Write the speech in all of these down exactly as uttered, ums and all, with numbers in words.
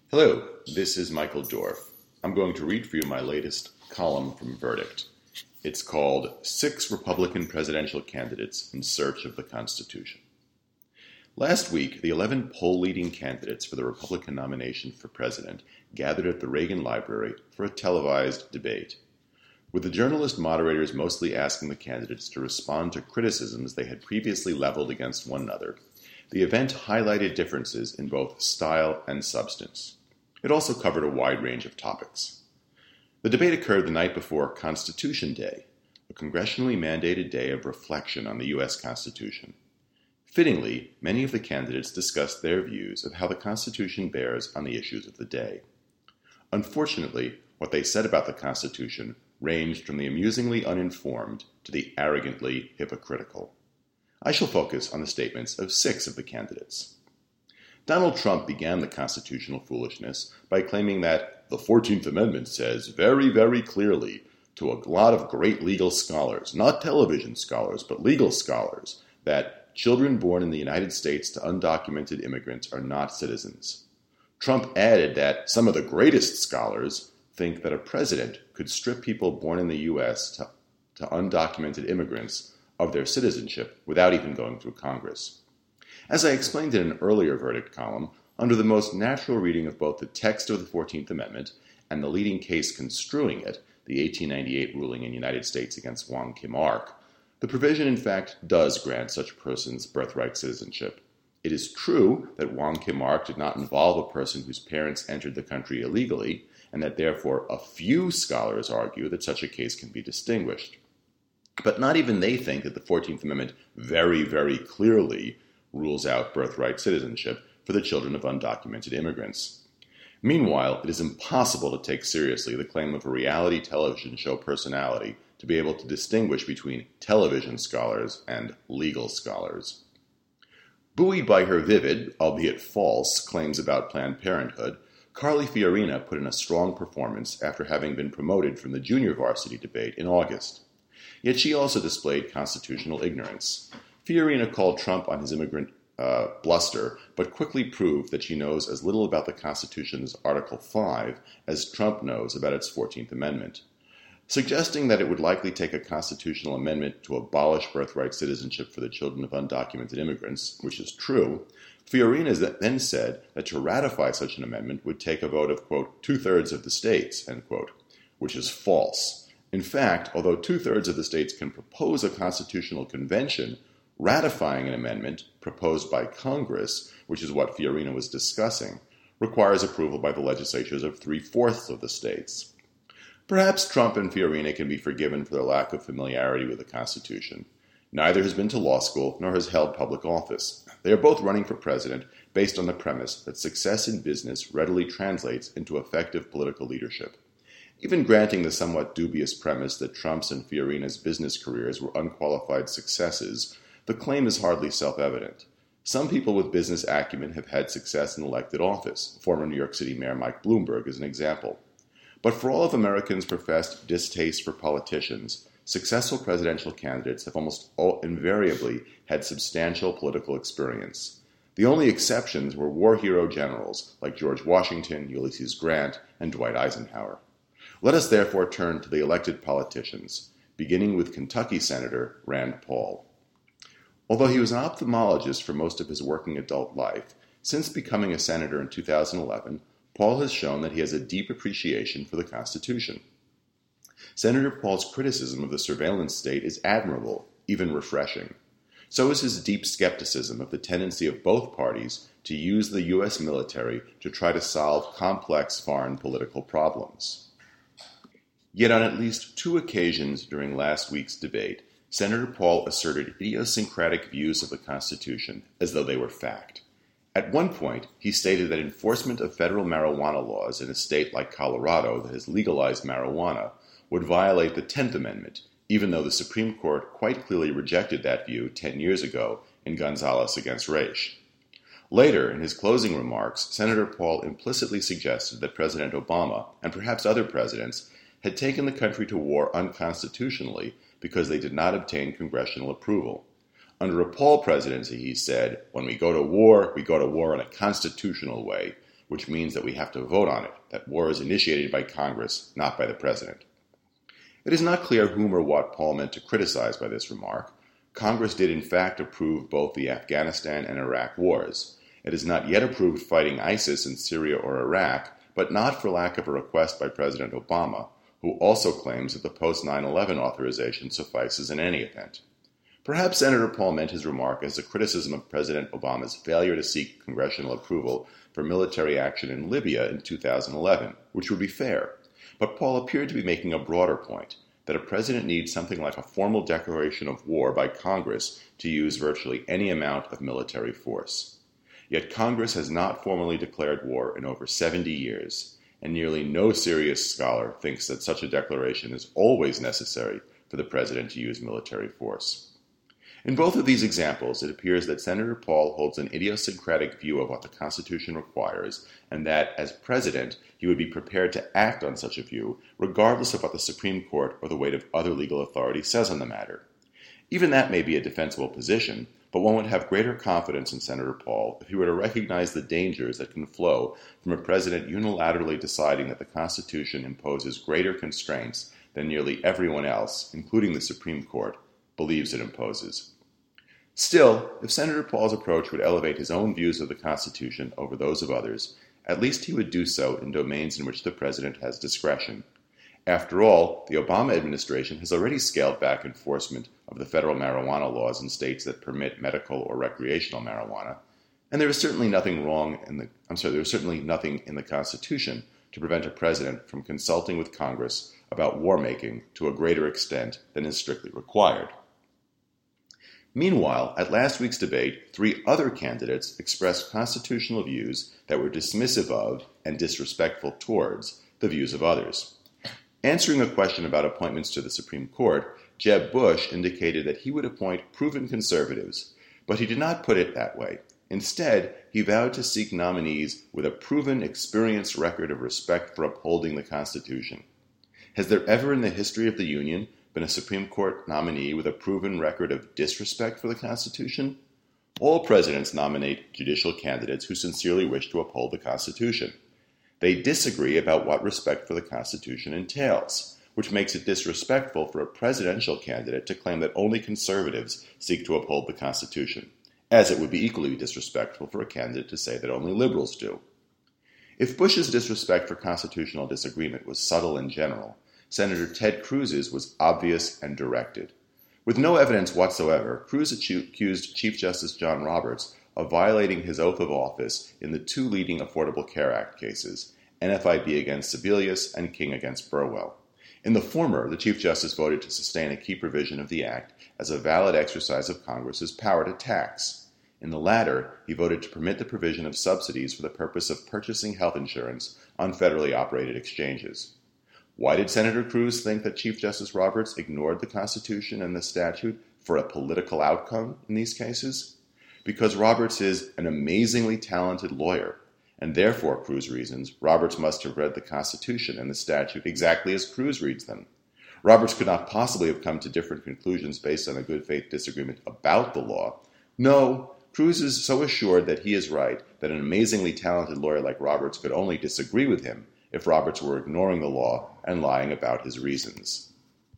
Hello, this is Michael Dorf. I'm going to read for you my latest column from Verdict. It's called Six Republican Presidential Candidates in Search of the Constitution. Last week, the eleven poll-leading candidates for the Republican nomination for president gathered at the Reagan Library for a televised debate. With the journalist moderators mostly asking the candidates to respond to criticisms they had previously leveled against one another, the event highlighted differences in both style and substance. It also covered a wide range of topics. The debate occurred the night before Constitution Day, a congressionally mandated day of reflection on the U S Constitution. Fittingly, many of the candidates discussed their views of how the Constitution bears on the issues of the day. Unfortunately, what they said about the Constitution ranged from the amusingly uninformed to the arrogantly hypocritical. I shall focus on the statements of six of the candidates. Donald Trump began the constitutional foolishness by claiming that the fourteenth Amendment says very, very clearly to a lot of great legal scholars, not television scholars, but legal scholars, that children born in the United States to undocumented immigrants are not citizens. Trump added that some of the greatest scholars think that a president could strip people born in the U S to, to undocumented immigrants of their citizenship without even going through Congress. As I explained in an earlier Verdict column, under the most natural reading of both the text of the fourteenth Amendment and the leading case construing it, the eighteen ninety-eight ruling in United States against Wong Kim Ark, the provision in fact does grant such persons birthright citizenship. It is true that Wong Kim Ark did not involve a person whose parents entered the country illegally, and that therefore a few scholars argue that such a case can be distinguished. But not even they think that the fourteenth Amendment very, very clearly rules out birthright citizenship for the children of undocumented immigrants. Meanwhile, it is impossible to take seriously the claim of a reality television show personality to be able to distinguish between television scholars and legal scholars. Buoyed by her vivid, albeit false, claims about Planned Parenthood, Carly Fiorina put in a strong performance after having been promoted from the junior varsity debate in August. Yet she also displayed constitutional ignorance. Fiorina called Trump on his immigrant uh, bluster, but quickly proved that she knows as little about the Constitution's Article five as Trump knows about its fourteenth Amendment. Suggesting that it would likely take a constitutional amendment to abolish birthright citizenship for the children of undocumented immigrants, which is true, Fiorina then said that to ratify such an amendment would take a vote of, quote, two-thirds of the states, end quote, which is false. In fact, although two-thirds of the states can propose a constitutional convention, ratifying an amendment proposed by Congress, which is what Fiorina was discussing, requires approval by the legislatures of three-fourths of the states. Perhaps Trump and Fiorina can be forgiven for their lack of familiarity with the Constitution. Neither has been to law school nor has held public office. They are both running for president based on the premise that success in business readily translates into effective political leadership. Even granting the somewhat dubious premise that Trump's and Fiorina's business careers were unqualified successes, the claim is hardly self-evident. Some people with business acumen have had success in elected office. Former New York City Mayor Mike Bloomberg is an example. But for all of Americans' professed distaste for politicians, successful presidential candidates have almost all invariably had substantial political experience. The only exceptions were war hero generals like George Washington, Ulysses Grant, and Dwight Eisenhower. Let us therefore turn to the elected politicians, beginning with Kentucky Senator Rand Paul. Although he was an ophthalmologist for most of his working adult life, since becoming a senator in two thousand eleven, Paul has shown that he has a deep appreciation for the Constitution. Senator Paul's criticism of the surveillance state is admirable, even refreshing. So is his deep skepticism of the tendency of both parties to use the U S military to try to solve complex foreign political problems. Yet on at least two occasions during last week's debate, Senator Paul asserted idiosyncratic views of the Constitution as though they were fact. At one point, he stated that enforcement of federal marijuana laws in a state like Colorado that has legalized marijuana would violate the tenth Amendment, even though the Supreme Court quite clearly rejected that view ten years ago in Gonzales against Raich. Later, in his closing remarks, Senator Paul implicitly suggested that President Obama, and perhaps other presidents, had taken the country to war unconstitutionally because they did not obtain congressional approval. Under a Paul presidency, he said, when we go to war, we go to war in a constitutional way, which means that we have to vote on it, that war is initiated by Congress, not by the President. It is not clear whom or what Paul meant to criticize by this remark. Congress did in fact approve both the Afghanistan and Iraq wars. It has not yet approved fighting ISIS in Syria or Iraq, but not for lack of a request by President Obama, who also claims that the post nine eleven authorization suffices in any event. Perhaps Senator Paul meant his remark as a criticism of President Obama's failure to seek congressional approval for military action in Libya in two thousand eleven, which would be fair. But Paul appeared to be making a broader point, that a president needs something like a formal declaration of war by Congress to use virtually any amount of military force. Yet Congress has not formally declared war in over seventy years, and nearly no serious scholar thinks that such a declaration is always necessary for the president to use military force. In both of these examples, it appears that Senator Paul holds an idiosyncratic view of what the Constitution requires, and that, as president, he would be prepared to act on such a view, regardless of what the Supreme Court or the weight of other legal authority says on the matter. Even that may be a defensible position, but one would have greater confidence in Senator Paul if he were to recognize the dangers that can flow from a president unilaterally deciding that the Constitution imposes greater constraints than nearly everyone else, including the Supreme Court, believes it imposes. Still, if Senator Paul's approach would elevate his own views of the Constitution over those of others, at least he would do so in domains in which the president has discretion. After all, the Obama administration has already scaled back enforcement of the federal marijuana laws in states that permit medical or recreational marijuana, and there is certainly nothing wrong in the I'm sorry, there is certainly nothing in the Constitution to prevent a president from consulting with Congress about war making to a greater extent than is strictly required. Meanwhile, at last week's debate, three other candidates expressed constitutional views that were dismissive of and disrespectful towards the views of others. Answering a question about appointments to the Supreme Court, Jeb Bush indicated that he would appoint proven conservatives, but he did not put it that way. Instead, he vowed to seek nominees with a proven, experienced record of respect for upholding the Constitution. Has there ever in the history of the Union been a Supreme Court nominee with a proven record of disrespect for the Constitution? All presidents nominate judicial candidates who sincerely wish to uphold the Constitution. They disagree about what respect for the Constitution entails, which makes it disrespectful for a presidential candidate to claim that only conservatives seek to uphold the Constitution, as it would be equally disrespectful for a candidate to say that only liberals do. If Bush's disrespect for constitutional disagreement was subtle and general, Senator Ted Cruz's was obvious and directed. With no evidence whatsoever, Cruz accused Chief Justice John Roberts of violating his oath of office in the two leading Affordable Care Act cases, N F I B against Sebelius and King against Burwell. In the former, the Chief Justice voted to sustain a key provision of the Act as a valid exercise of Congress's power to tax. In the latter, he voted to permit the provision of subsidies for the purpose of purchasing health insurance on federally operated exchanges. Why did Senator Cruz think that Chief Justice Roberts ignored the Constitution and the statute for a political outcome in these cases? Because Roberts is an amazingly talented lawyer, and therefore, Cruz reasons, Roberts must have read the Constitution and the statute exactly as Cruz reads them. Roberts could not possibly have come to different conclusions based on a good faith disagreement about the law. No, Cruz is so assured that he is right that an amazingly talented lawyer like Roberts could only disagree with him if Roberts were ignoring the law and lying about his reasons.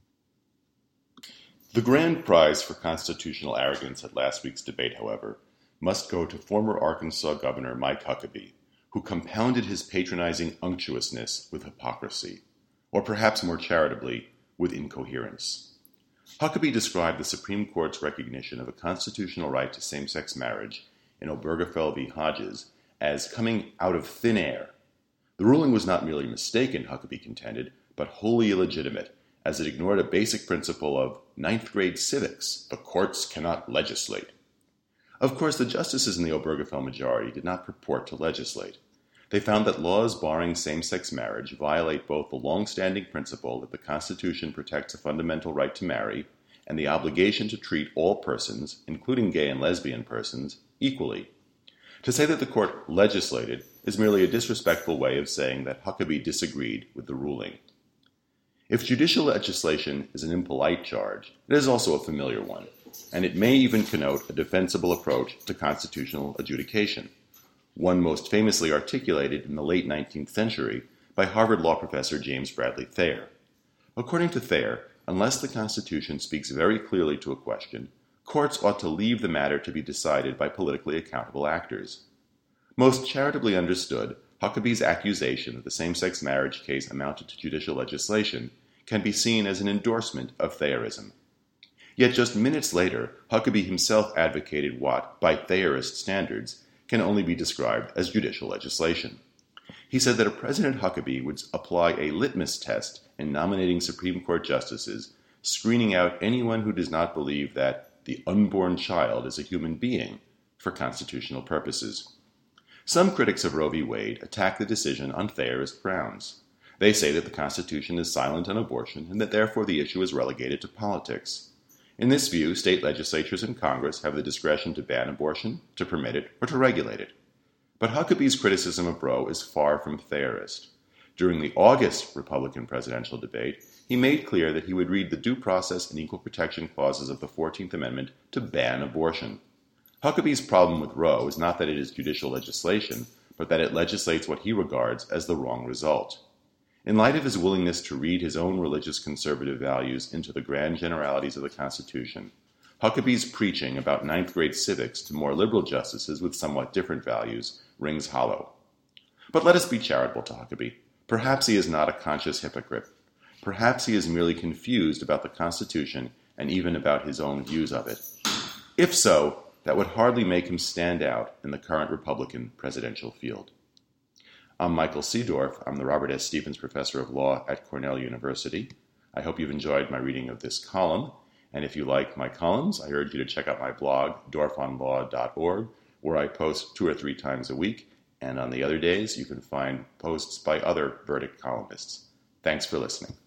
The grand prize for constitutional arrogance at last week's debate, however, must go to former Arkansas Governor Mike Huckabee, who compounded his patronizing unctuousness with hypocrisy, or perhaps more charitably, with incoherence. Huckabee described the Supreme Court's recognition of a constitutional right to same-sex marriage in Obergefell v. Hodges as coming out of thin air. The ruling was not merely mistaken, Huckabee contended, but wholly illegitimate, as it ignored a basic principle of ninth-grade civics: the courts cannot legislate. Of course, the justices in the Obergefell majority did not purport to legislate. They found that laws barring same-sex marriage violate both the long-standing principle that the Constitution protects a fundamental right to marry and the obligation to treat all persons, including gay and lesbian persons, equally. To say that the court legislated is merely a disrespectful way of saying that Huckabee disagreed with the ruling. If judicial legislation is an impolite charge, it is also a familiar one, and it may even connote a defensible approach to constitutional adjudication. one most famously articulated in the late nineteenth century by Harvard law professor James Bradley Thayer. According to Thayer, unless the Constitution speaks very clearly to a question, courts ought to leave the matter to be decided by politically accountable actors. Most charitably understood, Huckabee's accusation that the same-sex marriage case amounted to judicial legislation can be seen as an endorsement of Thayerism. Yet just minutes later, Huckabee himself advocated what, by Thayerist standards, can only be described as judicial legislation. He said that a President Huckabee would apply a litmus test in nominating Supreme Court justices, screening out anyone who does not believe that the unborn child is a human being for constitutional purposes. Some critics of Roe v. Wade attack the decision on Thayerist grounds. They say that the Constitution is silent on abortion and that therefore the issue is relegated to politics. In this view, state legislatures and Congress have the discretion to ban abortion, to permit it, or to regulate it. But Huckabee's criticism of Roe is far from Thayerist. During the August Republican presidential debate, he made clear that he would read the Due Process and Equal Protection Clauses of the fourteenth Amendment to ban abortion. Huckabee's problem with Roe is not that it is judicial legislation, but that it legislates what he regards as the wrong result. In light of his willingness to read his own religious conservative values into the grand generalities of the Constitution, Huckabee's preaching about ninth-grade civics to more liberal justices with somewhat different values rings hollow. But let us be charitable to Huckabee. Perhaps he is not a conscious hypocrite. Perhaps he is merely confused about the Constitution and even about his own views of it. If so, that would hardly make him stand out in the current Republican presidential field. I'm Michael Seedorf. I'm the Robert S. Stevens Professor of Law at Cornell University. I hope you've enjoyed my reading of this column, and if you like my columns, I urge you to check out my blog, dorf on law dot org, where I post two or three times a week, and on the other days you can find posts by other Verdict columnists. Thanks for listening.